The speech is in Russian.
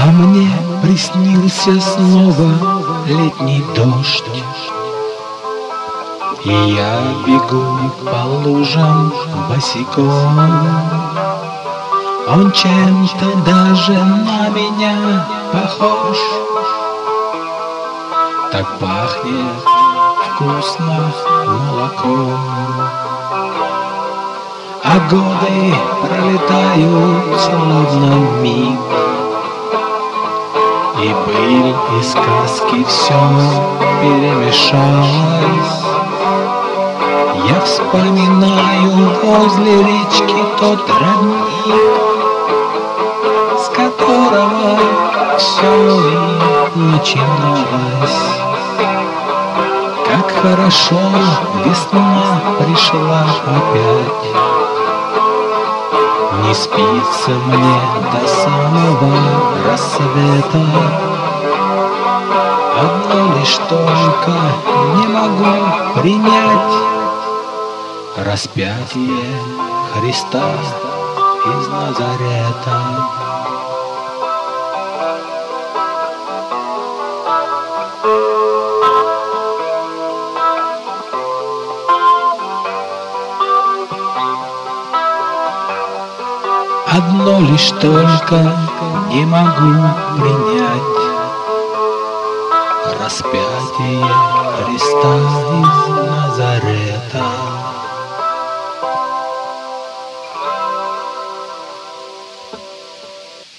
А мне приснился снова летний дождь, и я бегу по лужам босиком. Он чем-то даже на меня похож, так пахнет вкусно молоком. А годы пролетают словно миг, и быль, и сказки все перемешалось. Я вспоминаю возле речки тот родник, с которого все и начиналось. Как хорошо весна пришла опять. Не спится мне до самого рассвета. Одно лишь только не могу принять распятие Христа из Назарета. Одно лишь только не могу принять распятие Христа из Назарета.